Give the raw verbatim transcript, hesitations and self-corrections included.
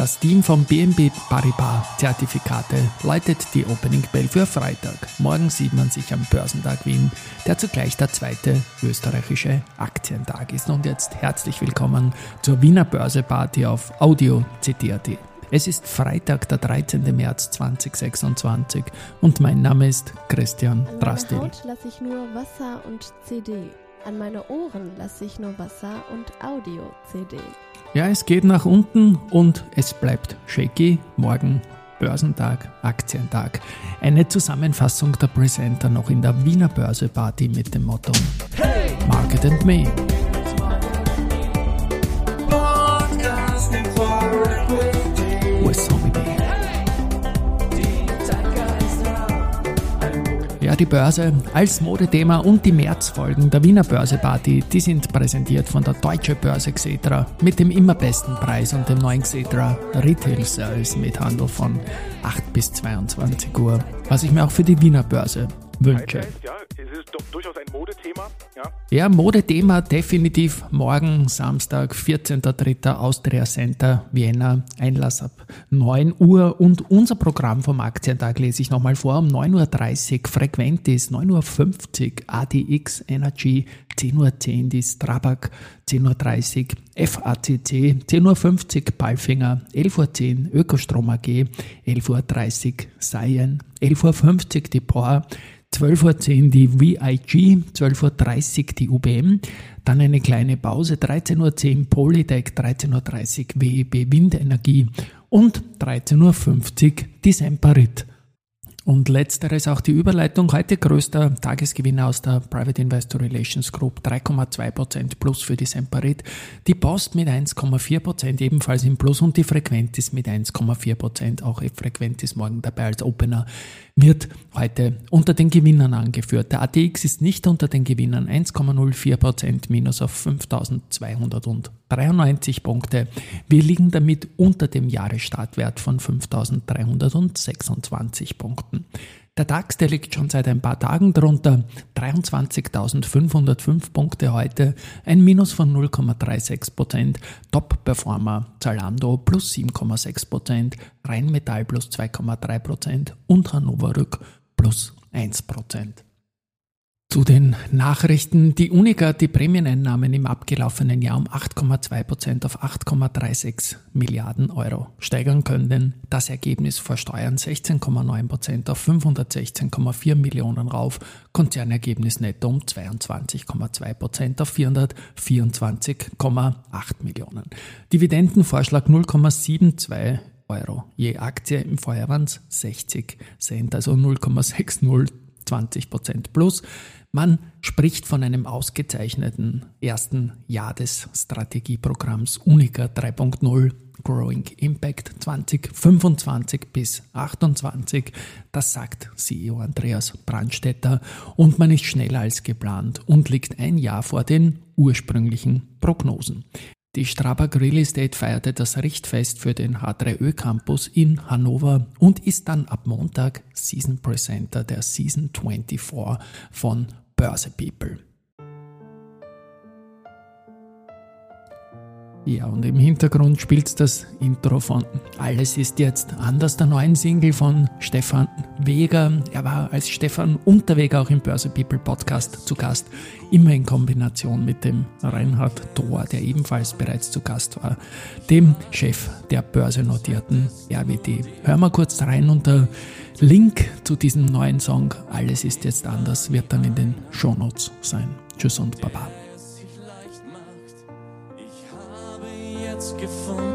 Das Team von B N P Paribas Zertifikate läutet die Opening Bell für Freitag. Morgen sieht man sich am Börsentag Wien, der zugleich der zweite österreichische Aktientag ist. Und jetzt herzlich willkommen zur Wiener Börseparty auf Audio C T A T. Es ist Freitag, der dreizehnten März zweitausendsechsundzwanzig und mein Name ist Christian Drastil. An meine Haut lasse ich nur Wasser und C D. An meine Ohren lasse ich nur Wasser und Audio-C D. Ja, es geht nach unten und es bleibt shaky. Morgen Börsentag, Aktientag. Eine Zusammenfassung der Presenter noch in der Wiener Börseparty mit dem Motto Hey! Market and Me. Ja, die Börse als Modethema und die Märzfolgen der Wiener Börseparty, die sind präsentiert von der Deutsche Börse Xetra mit dem immer besten Preis und dem neuen Xetra Retail Service mit Handel von acht bis zweiundzwanzig Uhr, was ich mir auch für die Wiener Börse wünsche. Ja, es ist doch durchaus ein Modethema. Ja, ja Modethema definitiv morgen, Samstag, vierzehnten dritten Austria Center, Vienna, Einlass ab neun Uhr und unser Programm vom Aktientag lese ich nochmal vor, um neun Uhr dreißig Frequentis, neun Uhr fünfzig A D X Energy, zehn Uhr zehn die Strabag, zehn Uhr dreißig F A C C, zehn Uhr fünfzig Palfinger, elf Uhr zehn Ökostrom A G, elf Uhr dreißig Cyan, elf Uhr fünfzig die Power, zwölf Uhr zehn die V I G, zwölf Uhr dreißig die U B M, dann eine kleine Pause, dreizehn Uhr zehn Polytech, dreizehn Uhr dreißig W E B Windenergie und dreizehn Uhr fünfzig die Semperit. Und letzteres auch die Überleitung. Heute größter Tagesgewinner aus der Private Investor Relations Group, drei Komma zwei Prozent plus für die Semperit. Die Post mit eins Komma vier Prozent ebenfalls im Plus und die Frequentis mit eins Komma vier Prozent. Auch Frequentis morgen dabei als Opener wird heute unter den Gewinnern angeführt. Der A T X ist nicht unter den Gewinnern, eins Komma null vier Prozent minus auf fünftausendzweihundertdreiundneunzig Punkte. Wir liegen damit unter dem Jahresstartwert von fünftausenddreihundertsechsundzwanzig Punkten. Der DAX, der liegt schon seit ein paar Tagen drunter, dreiundzwanzigtausendfünfhundertfünf Punkte heute, ein Minus von null Komma sechsunddreißig Prozent, Top-Performer Zalando plus sieben Komma sechs Prozent, Rheinmetall plus zwei Komma drei Prozent und Hannover Rück plus eins Prozent. Zu den Nachrichten. Die Unica hat die Prämieneinnahmen im abgelaufenen Jahr um acht Komma zwei Prozent auf acht Komma sechsunddreißig Milliarden Euro steigern können. Das Ergebnis vor Steuern sechzehn Komma neun Prozent auf fünfhundertsechzehn Komma vier Millionen rauf. Konzernergebnis netto um zweiundzwanzig Komma zwei Prozent auf vierhundertvierundzwanzig Komma acht Millionen. Dividendenvorschlag null Komma zweiundsiebzig Euro je Aktie. Im Vorjahr waren es sechzig Cent, also null Komma sechzig, zwanzig Prozent plus. Man spricht von einem ausgezeichneten ersten Jahr des Strategieprogramms Unica drei Punkt null Growing Impact zwanzig fünfundzwanzig bis achtundzwanzig. Das sagt C E O Andreas Brandstätter und man ist schneller als geplant und liegt ein Jahr vor den ursprünglichen Prognosen. Die Strabag Real Estate feierte das Richtfest für den H drei Ö Campus in Hannover und ist dann ab Montag Season Presenter der Season vierundzwanzig von Börse People. Ja, und im Hintergrund spielt das Intro von Alles ist jetzt anders, der neuen Single von Stefan Weger. Er war als Stefan Unterweger auch im Börse People Podcast zu Gast, immer in Kombination mit dem Reinhard Thor, der ebenfalls bereits zu Gast war, dem Chef der börsennotierten R W D. Hören wir kurz rein und der Link zu diesem neuen Song Alles ist jetzt anders wird dann in den Shownotes sein. Tschüss und Baba. Gefunden.